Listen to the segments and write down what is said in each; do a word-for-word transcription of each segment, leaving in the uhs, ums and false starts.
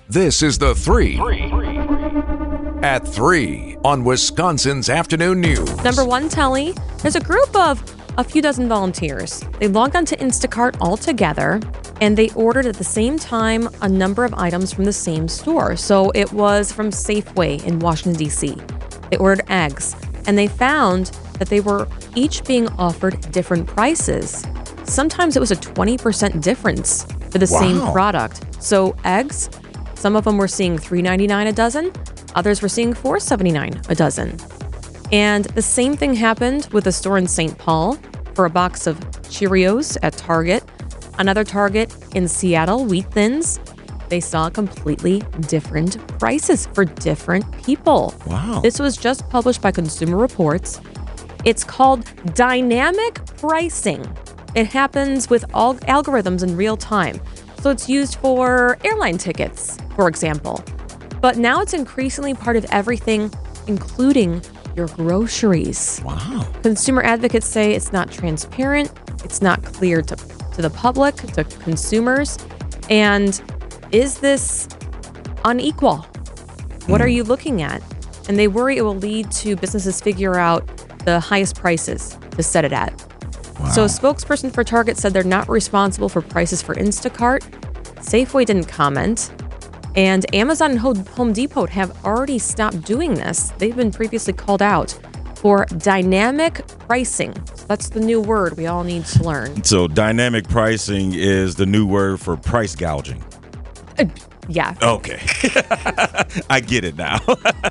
This is The Three at three on Wisconsin's Afternoon News. Number one, Telly. There's a group of a few dozen volunteers. They logged onto Instacart all together, and they ordered at the same time a number of items from the same store. So it was from Safeway in Washington, D C. They ordered eggs, and they found that they were each being offered different prices. Sometimes it was a twenty percent difference for the Wow. same product. So eggs, some of them were seeing three ninety-nine a dozen, others were seeing four seventy-nine a dozen. And the same thing happened with a store in Saint Paul for a box of Cheerios at Target. Another Target in Seattle, Wheat Thins, they saw completely different prices for different people. Wow. This was just published by Consumer Reports. It's called dynamic pricing. It happens with all algorithms in real time. So it's used for airline tickets, for example. But now it's increasingly part of everything, including your groceries. Wow. Consumer advocates say it's not transparent, it's not clear to, to the public, to consumers. And is this unequal? What are you looking at? And they worry it will lead to businesses figure out the highest prices to set it at. Wow. So a spokesperson for Target said they're not responsible for prices for Instacart. Safeway didn't comment. And Amazon and Home Depot have already stopped doing this. They've been previously called out for dynamic pricing. So that's the new word we all need to learn. So dynamic pricing is the new word for price gouging. Uh, yeah. Okay. I get it now.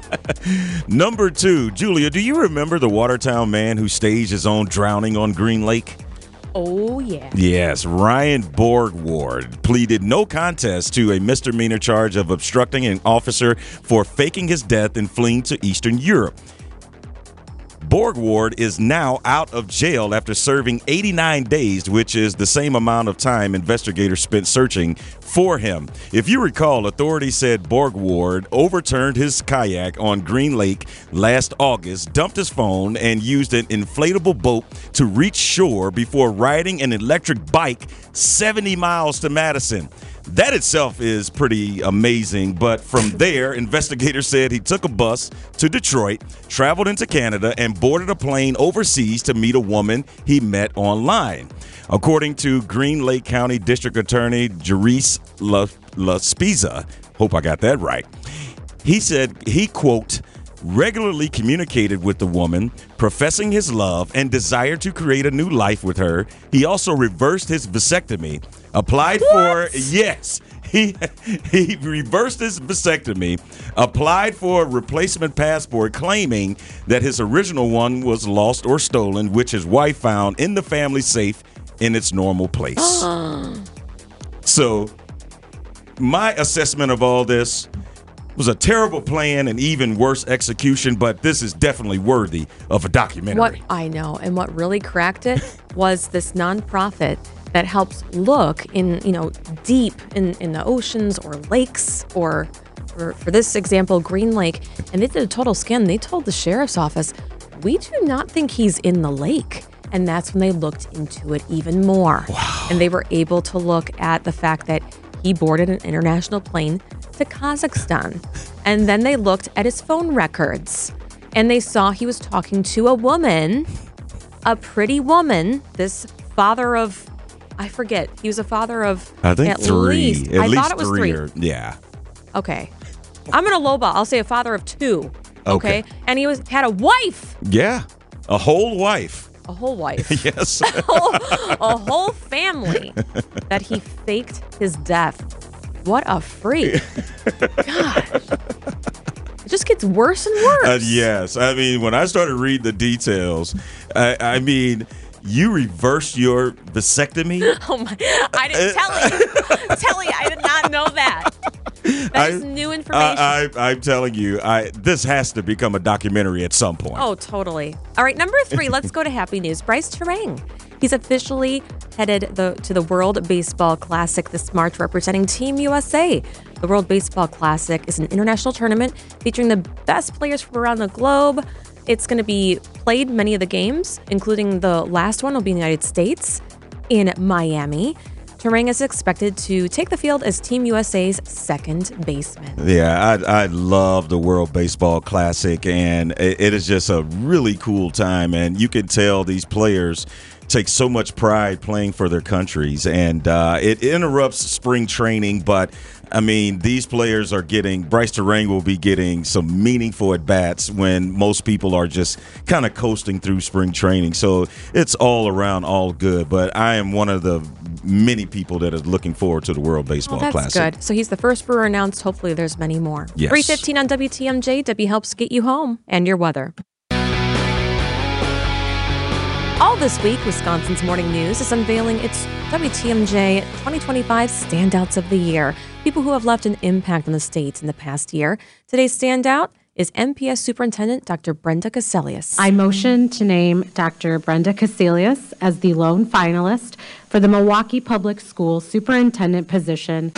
Number two, Julia, do you remember the Watertown man who staged his own drowning on Green Lake? Oh, yeah. Yes, Ryan Borgward pleaded no contest to a misdemeanor charge of obstructing an officer for faking his death and fleeing to Eastern Europe. Borgward is now out of jail after serving eighty-nine days, which is the same amount of time investigators spent searching for him. If you recall, authorities said Borgward overturned his kayak on Green Lake last August, dumped his phone, and used an inflatable boat to reach shore before riding an electric bike seventy miles to Madison. That itself is pretty amazing, but from there, investigators said he took a bus to Detroit, traveled into Canada, and boarded a plane overseas to meet a woman he met online. According to Green Lake County District Attorney Jerice La, La Spiza, hope I got that right, he said he, quote, regularly communicated with the woman, professing his love and desire to create a new life with her. He also reversed his vasectomy, applied What? for, yes, he he reversed his vasectomy, applied for a replacement passport, claiming that his original one was lost or stolen, which his wife found in the family safe in its normal place. So my assessment of all this was a terrible plan and even worse execution, but this is definitely worthy of a documentary. What I know, and what really cracked it was this nonprofit that helps look in, you know, deep in, in the oceans or lakes, or for, for this example, Green Lake. And they did a total scan. They told the sheriff's office, we do not think he's in the lake. And that's when they looked into it even more. Wow. And they were able to look at the fact that he boarded an international plane to Kazakhstan. And then they looked at his phone records, and they saw he was talking to a woman, a pretty woman, this father of, I forget, he was a father of I think at three. least. At I least thought it was three. three. Or, yeah. Okay. I'm going to lowball. I'll say a father of two. Okay. And he was had a wife, Yeah. A whole wife. a whole wife, Yes. a, whole, a whole family that he faked his death. What a freak. Gosh. It just gets worse and worse. Uh, yes. I mean, when I started reading the details, I, I mean, you reversed your vasectomy? Oh my! I didn't tell you. Tell you, I did not know that. That is I- new information. I, I, I'm telling you, I this has to become a documentary at some point. oh, totally. All right, number three. Let's go to happy news. Bryce Terang. He's officially headed the, to the World Baseball Classic this March, representing Team U S A. The World Baseball Classic is an international tournament featuring the best players from around the globe. It's going to be played many of the games, including the last one will be in the United States, in Miami. Turang is expected to take the field as Team U S A's second baseman. Yeah, I, I love the World Baseball Classic, and it, it is just a really cool time. And you can tell these players take so much pride playing for their countries, and uh, it interrupts spring training. But I mean, these players are getting, Bryce Turang will be getting some meaningful at bats when most people are just kind of coasting through spring training. So it's all around all good. But I am one of the many people that is looking forward to the World Baseball well, that's Classic. That's good. So he's the first brewer announced. Hopefully there's many more. Yes. three fifteen on W T M J. Debbie helps get you home and your weather. All this week, Wisconsin's Morning News is unveiling its W T M J twenty twenty-five Standouts of the Year, people who have left an impact on the state in the past year. Today's standout is M P S Superintendent Doctor Brenda Cassellius. I motion to name Doctor Brenda Cassellius as the lone finalist for the Milwaukee Public Schools Superintendent position.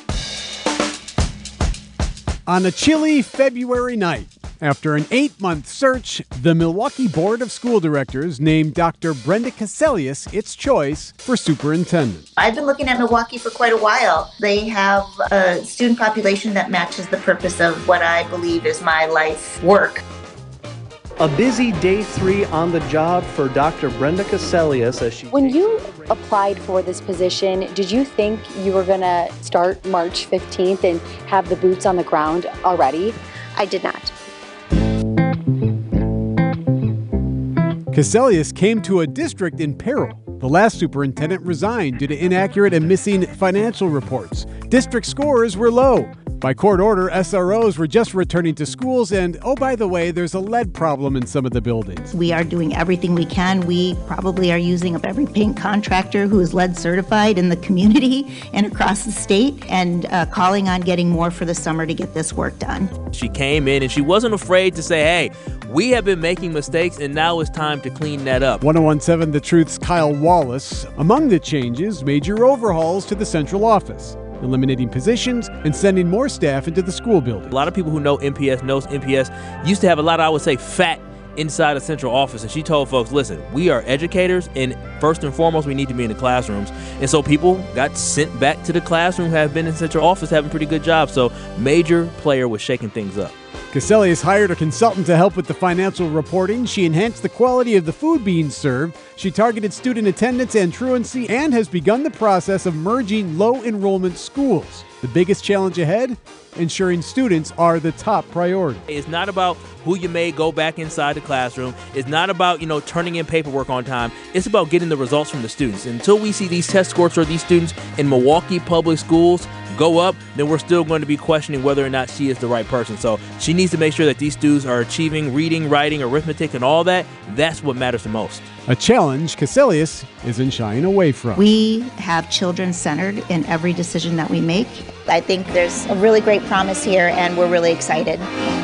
On a chilly February night, after an eight-month search, the Milwaukee Board of School Directors named Doctor Brenda Cassellius its choice for superintendent. I've been looking at Milwaukee for quite a while. They have a student population that matches the purpose of what I believe is my life work. A busy day three on the job for Doctor Brenda Cassellius as she. When you applied for this position, did you think you were going to start March fifteenth and have the boots on the ground already? I did not. Cassellius came to a district in peril. The last superintendent resigned due to inaccurate and missing financial reports. District scores were low. By court order, S R Os were just returning to schools, and oh, by the way, there's a lead problem in some of the buildings. We are doing everything we can. We probably are using up every paint contractor who is lead certified in the community and across the state, and uh, calling on getting more for the summer to get this work done. She came in and she wasn't afraid to say, hey, we have been making mistakes and now it's time to clean that up. one oh one point seven The Truth's Kyle Wallace. Among the changes, major overhauls to the central office, eliminating positions and sending more staff into the school building. A lot of people who know M P S knows M P S used to have a lot of, I would say, fat inside a central office, and she told folks, listen, we are educators, and first and foremost, we need to be in the classrooms. And so people got sent back to the classroom, have been in central office, having pretty good jobs. So major player was shaking things up. Cassellius hired a consultant to help with the financial reporting. She enhanced the quality of the food being served. She targeted student attendance and truancy and has begun the process of merging low-enrollment schools. The biggest challenge ahead? Ensuring students are the top priority. It's not about who you may go back inside the classroom. It's not about, you know, turning in paperwork on time. It's about getting the results from the students. Until we see these test scores for these students in Milwaukee Public Schools go up, then we're still going to be questioning whether or not she is the right person. So she needs to make sure that these students are achieving reading, writing, arithmetic, and all that. That's what matters the most. A challenge Cassellius isn't shying away from. We have children centered in every decision that we make. I think there's a really great promise here, and we're really excited.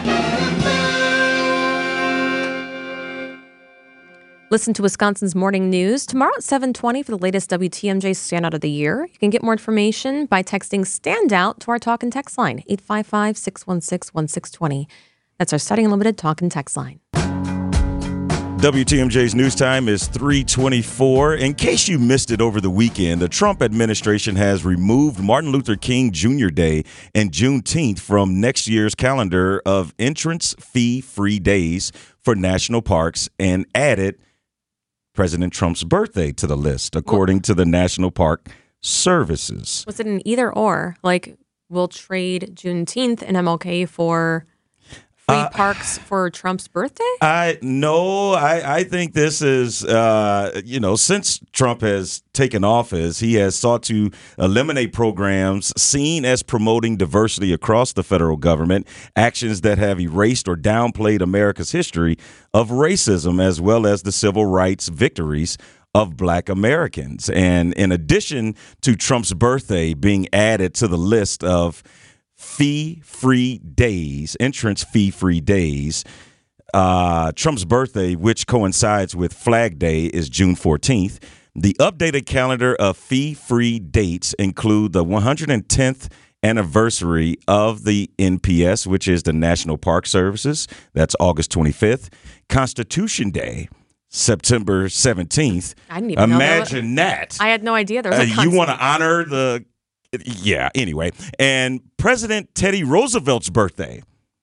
Listen to Wisconsin's Morning News tomorrow at seven twenty for the latest W T M J Standout of the Year. You can get more information by texting Standout to our talk and text line, eight five five, six one six, one six two zero. That's our Study Unlimited talk and text line. W T M J's news time is three twenty-four. In case you missed it over the weekend, the Trump administration has removed Martin Luther King Junior Day and Juneteenth from next year's calendar of entrance fee-free days for national parks and added President Trump's birthday to the list, according to the National Park Services. Was it an either or? Like, we'll trade Juneteenth and M L K for free uh, parks for Trump's birthday? I no, I, I think this is, uh, you know, since Trump has taken office, he has sought to eliminate programs seen as promoting diversity across the federal government, actions that have erased or downplayed America's history of racism, as well as the civil rights victories of Black Americans. And in addition to Trump's birthday being added to the list of fee-free days, entrance fee-free days, uh, Trump's birthday, which coincides with Flag Day, is June fourteenth. The updated calendar of fee-free dates include the one hundred tenth anniversary of the N P S, which is the National Park Services. That's August twenty-fifth. Constitution Day, September seventeenth. I didn't even Imagine know that. that. I had no idea there was a Uh, you concert. want to honor the, yeah, anyway. And President Teddy Roosevelt's birthday.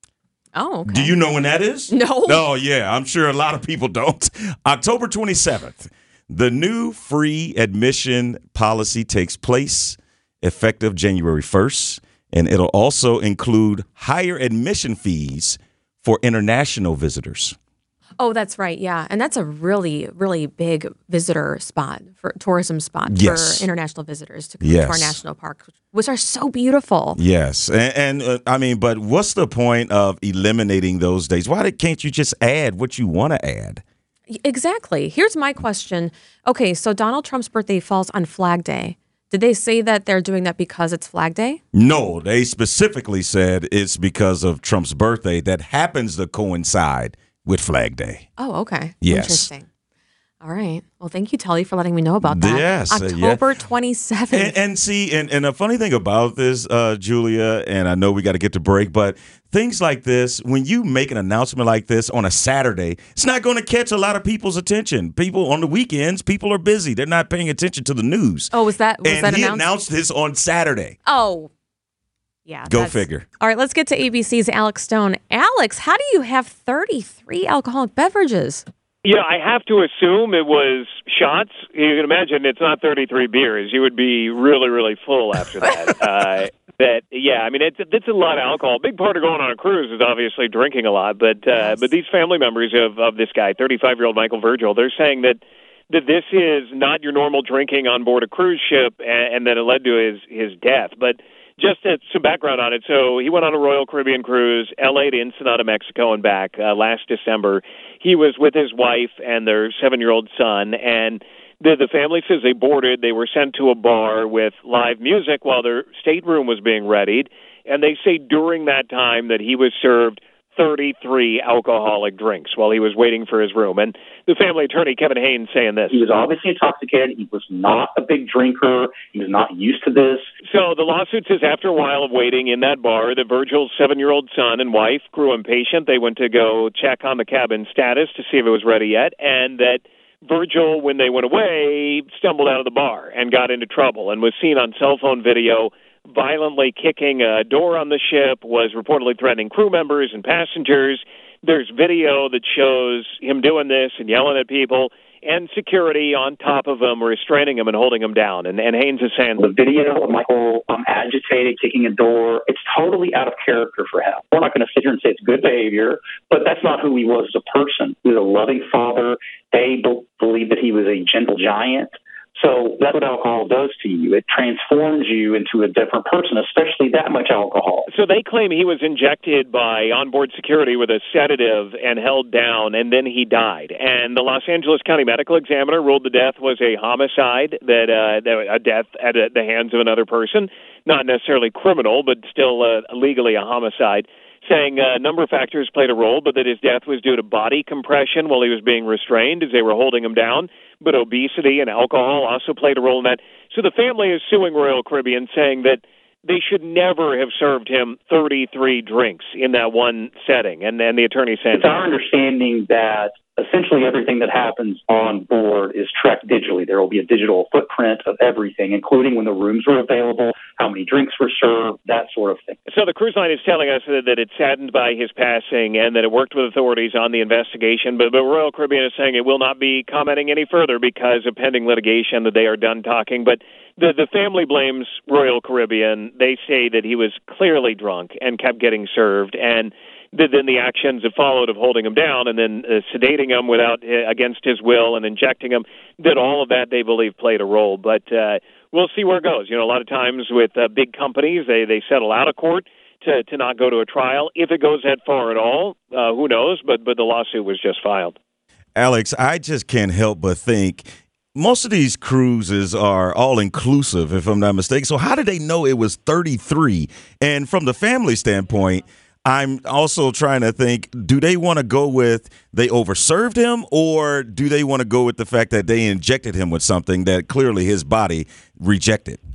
Oh, okay. Do you know when that is? No. No, yeah, I'm sure a lot of people don't. October twenty-seventh. The new free admission policy takes place effective January first, and it'll also include higher admission fees for international visitors. Oh, that's right. Yeah. And that's a really, really big visitor spot for tourism spot Yes. for international visitors to come Yes. to our national parks, which are so beautiful. Yes. And, and uh, I mean, but what's the point of eliminating those days? Why can't you just add what you want to add? Exactly. Here's my question. Okay, so Donald Trump's birthday falls on Flag Day. Did they say that they're doing that because it's Flag Day? No, they specifically said it's because of Trump's birthday that happens to coincide with Flag Day. Oh, okay. Yes. Interesting. All right. Well, thank you, Telly, for letting me know about that. Yes, uh, yeah. October twenty-seventh. And, and see, and, and a funny thing about this, uh, Julia, and I know we got to get to break, but things like this, when you make an announcement like this on a Saturday, it's not going to catch a lot of people's attention. People on the weekends, people are busy. They're not paying attention to the news. Oh, was that was and that he announced? announced this on Saturday. Oh, yeah. Go that's- figure. All right, let's get to A B C's Alex Stone. Alex, how do you have thirty-three alcoholic beverages? Yeah, I have to assume it was shots. You can imagine it's not thirty-three beers. You would be really, really full after that. uh, that yeah, I mean it's it's a lot of alcohol. Big part of going on a cruise is obviously drinking a lot. But uh, Yes. but these family members of of this guy, thirty-five-year-old Michael Virgil, they're saying that that this is not your normal drinking on board a cruise ship, and, and that it led to his his death. But just to, some background on it. So he went on a Royal Caribbean cruise, L A to Ensenada, Mexico, and back uh, last December. He was with his wife and their seven-year-old son, and the, the family says they boarded. They were sent to a bar with live music while their stateroom was being readied, and they say during that time that he was served thirty-three alcoholic drinks while he was waiting for his room. And the family attorney, Kevin Haynes, saying this. He was obviously intoxicated. He was not a big drinker. He was not used to this. So the lawsuit says after a while of waiting in that bar, that Virgil's seven-year-old son and wife grew impatient. They went to go check on the cabin status to see if it was ready yet, and that Virgil, when they went away, stumbled out of the bar and got into trouble and was seen on cell phone video violently kicking a door on the ship, was reportedly threatening crew members and passengers. There's video that shows him doing this and yelling at people, and security on top of him, restraining him and holding him down. And, and Haynes is saying, The video of Michael um, agitated, kicking a door, it's totally out of character for him. We're not going to sit here and say it's good behavior, but that's not who he was as a person. He was a loving father. They be- believed that he was a gentle giant. So that's what alcohol does to you. It transforms you into a different person, especially that much alcohol. So they claim he was injected by onboard security with a sedative and held down, and then he died. And the Los Angeles County Medical Examiner ruled the death was a homicide, that, uh, that a death at a, the hands of another person, not necessarily criminal, but still uh, legally a homicide, saying a number of factors played a role, but that his death was due to body compression while he was being restrained as they were holding him down. But obesity and alcohol also played a role in that. So the family is suing Royal Caribbean, saying that they should never have served him thirty-three drinks in that one setting. And then the attorney saying, It's our understanding that essentially everything that happens on board is tracked digitally. There will be a digital footprint of everything, including when the rooms were available, how many drinks were served, that sort of thing. So the cruise line is telling us that, that it's saddened by his passing and that it worked with authorities on the investigation, but, but Royal Caribbean is saying it will not be commenting any further because of pending litigation, that they are done talking. But the, the family blames Royal Caribbean. They say that he was clearly drunk and kept getting served, and then the actions that followed of holding him down and then uh, sedating him without uh, against his will and injecting him, that all of that they believe played a role. But uh, we'll see where it goes. You know, a lot of times with uh, big companies, they, they settle out of court to, to not go to a trial. If it goes that far at all, uh, who knows? But but the lawsuit was just filed. Alex, I just can't help but think most of these cruises are all-inclusive, if I'm not mistaken. So how did they know it was thirty-three? And from the family standpoint, I'm also trying to think, do they want to go with they overserved him, or do they want to go with the fact that they injected him with something that clearly his body rejected?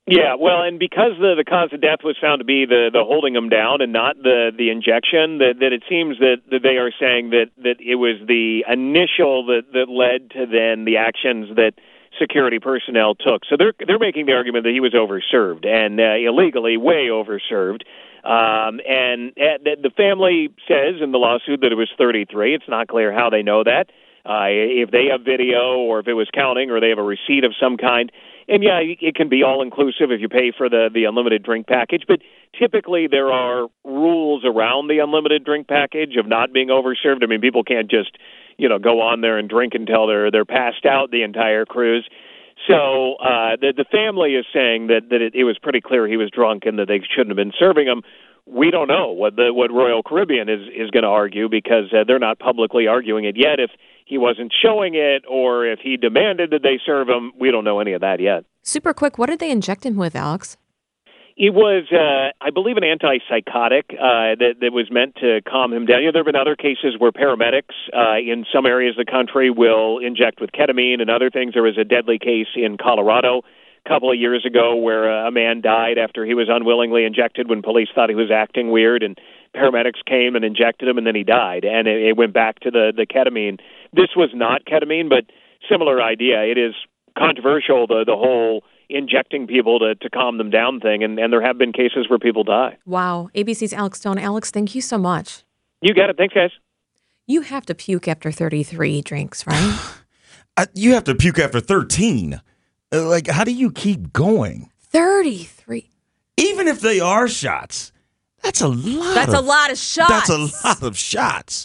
Yeah, well, and because the, the cause of death was found to be the, the holding them down and not the, the injection, that, that it seems that, that they are saying that, that it was the initial that, that led to then the actions that security personnel took. So they're they're making the argument that he was overserved and uh, illegally way overserved. Um, and uh, the family says in the lawsuit that it was thirty-three. It's not clear how they know that. Uh, if they have video or if it was counting or they have a receipt of some kind. And, yeah, it can be all-inclusive if you pay for the, the unlimited drink package, but typically there are rules around the unlimited drink package of not being overserved. I mean, people can't just, you know, go on there and drink until they're they're passed out the entire cruise. So uh, the, the family is saying that, that it, it was pretty clear he was drunk and that they shouldn't have been serving him. We don't know what the what Royal Caribbean is, is going to argue because uh, they're not publicly arguing it yet. If he wasn't showing it or if he demanded that they serve him, we don't know any of that yet. Super quick, what did they inject him with, Alex? It was, uh, I believe, an antipsychotic uh, that, that was meant to calm him down. You know, there have been other cases where paramedics uh, in some areas of the country will inject with ketamine and other things. There was a deadly case in Colorado a couple of years ago where a man died after he was unwillingly injected when police thought he was acting weird, and paramedics came and injected him, and then he died, and it, it went back to the, the ketamine. This was not ketamine, but similar idea. It is controversial, the, the whole injecting people to, to calm them down thing, and, and there have been cases where people die. Wow. A B C's Alex Stone. Alex, thank you so much. You got it. Thanks, guys. You have to puke after thirty-three drinks, right? uh, you have to puke after thirteen. Uh, like, how do you keep going? thirty-three. Even if they are shots, that's a lot. That's of, a lot of shots. That's a lot of shots.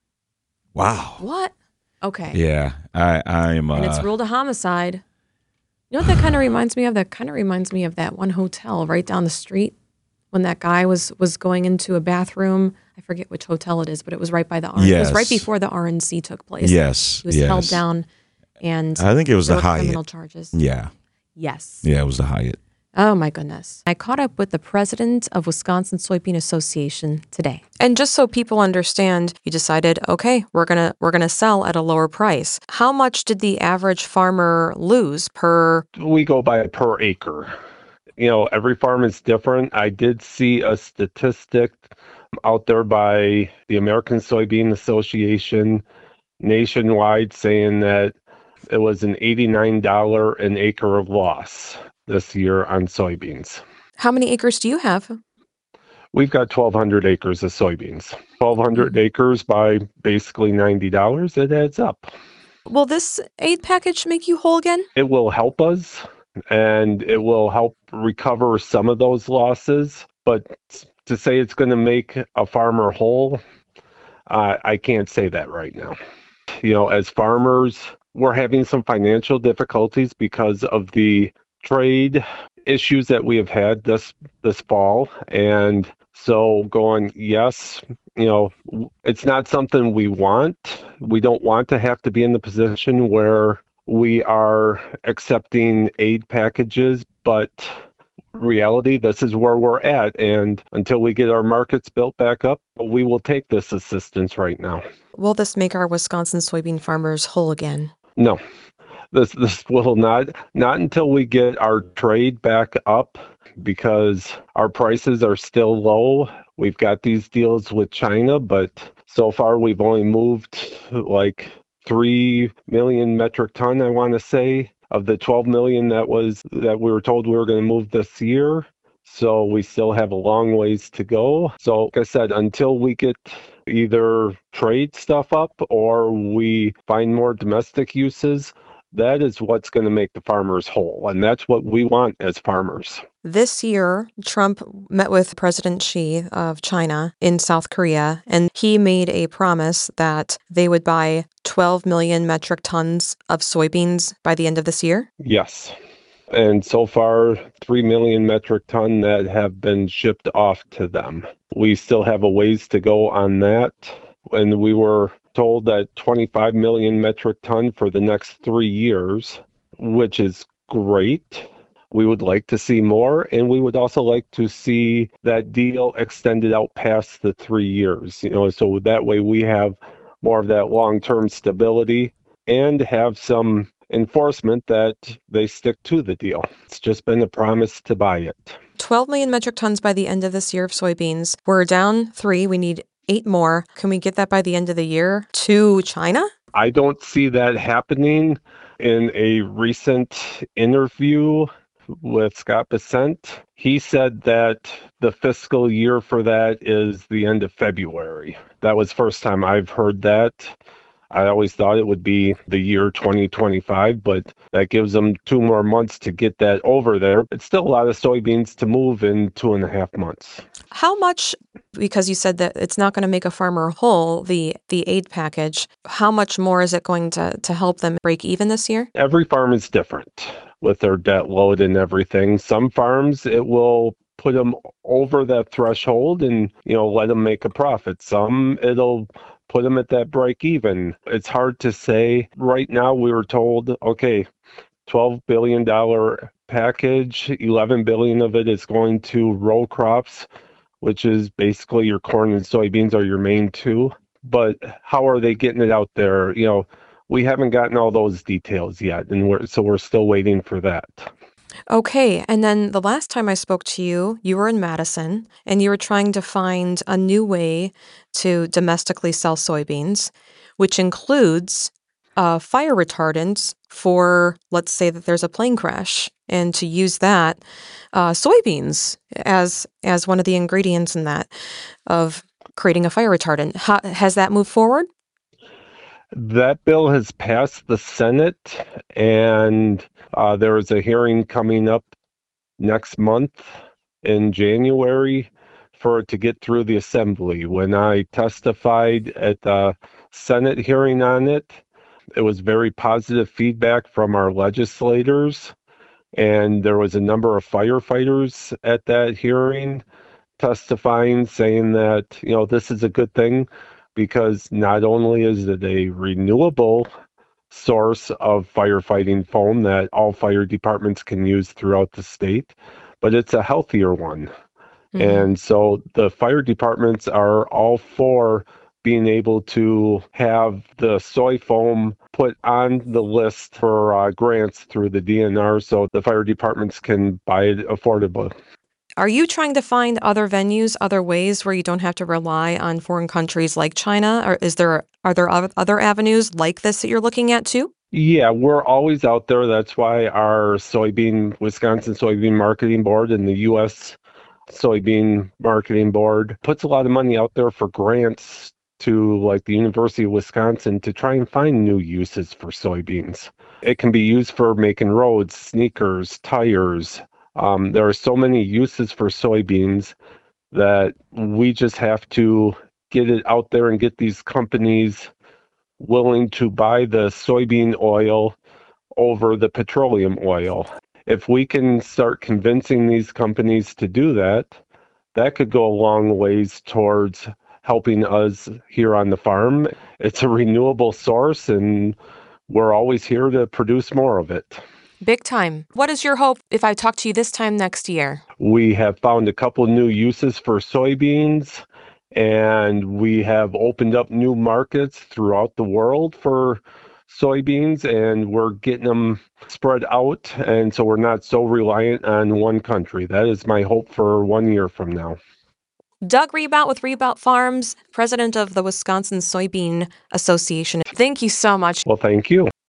Wow. What? Okay. Yeah, I, I am. Uh, and it's ruled a homicide. You know what that kind of reminds me of? That kind of reminds me of that one hotel right down the street when that guy was was going into a bathroom. I forget which hotel it is, but it was right by the R N C. Yes. It was right before the R N C took place. Yes. He was yes. held down, and I think it was the Hyatt. Criminal charges. Yeah. Yes. Yeah, it was the Hyatt. Oh, my goodness. I caught up with the president of Wisconsin Soybean Association today. And just so people understand, you decided, okay, we're going to we're going to sell at a lower price. How much did the average farmer lose per? We go by per acre. You know, every farm is different. I did see a statistic out there by the American Soybean Association nationwide saying that it was an eighty-nine dollars an acre of loss this year on soybeans. How many acres do you have? We've got twelve hundred acres of soybeans. twelve hundred mm-hmm. acres by basically ninety dollars. It adds up. Will this aid package make you whole again? It will help us, and it will help recover some of those losses. But to say it's going to make a farmer whole, uh, I can't say that right now. You know, as farmers, we're having some financial difficulties because of the trade issues that we have had this this fall. And so going, yes, you know, it's not something we want. We don't want to have to be in the position where we are accepting aid packages, but reality, this is where we're at. And until we get our markets built back up, we will take this assistance right now. Will this make our Wisconsin soybean farmers whole again? No. This this will not, not until we get our trade back up, because our prices are still low. We've got these deals with China, but so far we've only moved like three million metric ton, I want to say, of the twelve million that was that we were told we were going to move this year. So we still have a long ways to go. So like I said, until we get either trade stuff up or we find more domestic uses, that is what's going to make the farmers whole. And that's what we want as farmers. This year, Trump met with President Xi of China in South Korea, and he made a promise that they would buy twelve million metric tons of soybeans by the end of this year. Yes. And so far, three million metric ton that have been shipped off to them. We still have a ways to go on that. And we were told that twenty-five million metric ton for the next three years, which is great. We would like to see more, and we would also like to see that deal extended out past the three years, you know, so that way we have more of that long-term stability and have some enforcement that they stick to the deal. It's just been a promise to buy it. twelve million metric tons by the end of this year of soybeans. We're down three. We need eight more. Can we get that by the end of the year to China? I don't see that happening. In a recent interview with Scott Bessent, he said that the fiscal year for that is the end of February. That was the first time I've heard that. I always thought it would be the year twenty twenty-five, but that gives them two more months to get that over there. It's still a lot of soybeans to move in two and a half months. How much, because you said that it's not going to make a farmer whole, the the aid package, how much more is it going to, to help them break even this year? Every farm is different with their debt load and everything. Some farms, it will put them over that threshold and, you know, let them make a profit. Some, it'll put them at that break even. It's hard to say. Right now, we were told, okay, twelve billion dollars package, eleven billion dollars of it is going to row crops, which is basically your corn and soybeans are your main two. But how are they getting it out there? You know, we haven't gotten all those details yet, and we're, so we're still waiting for that. Okay, and then the last time I spoke to you, you were in Madison, and you were trying to find a new way to domestically sell soybeans, which includes uh, fire retardants for, let's say that there's a plane crash, and to use that uh, soybeans as as one of the ingredients in that of creating a fire retardant. How, has that moved forward? That bill has passed the Senate, and uh, there is a hearing coming up next month in January for it to get through the Assembly. When I testified at the Senate hearing on it, it was very positive feedback from our legislators, and there was a number of firefighters at that hearing testifying, saying that, you know, this is a good thing, because not only is it a renewable source of firefighting foam that all fire departments can use throughout the state, but it's a healthier one. Mm-hmm. And so the fire departments are all for being able to have the soy foam put on the list for uh, grants through the D N R so the fire departments can buy it affordably. Are you trying to find other venues, other ways where you don't have to rely on foreign countries like China? Or is there are there other avenues like this that you're looking at too? Yeah, we're always out there. That's why our soybean, Wisconsin Soybean Marketing Board and the U S Soybean Marketing Board puts a lot of money out there for grants to like the University of Wisconsin to try and find new uses for soybeans. It can be used for making roads, sneakers, tires. Um, there are so many uses for soybeans that we just have to get it out there and get these companies willing to buy the soybean oil over the petroleum oil. If we can start convincing these companies to do that, that could go a long ways towards helping us here on the farm. It's a renewable source, and we're always here to produce more of it. Big time. What is your hope if I talk to you this time next year? We have found a couple new uses for soybeans, and we have opened up new markets throughout the world for soybeans, and we're getting them spread out, and so we're not so reliant on one country. That is my hope for one year from now. Doug Riebout with Riebout Farms, president of the Wisconsin Soybean Association. Thank you so much. Well, thank you.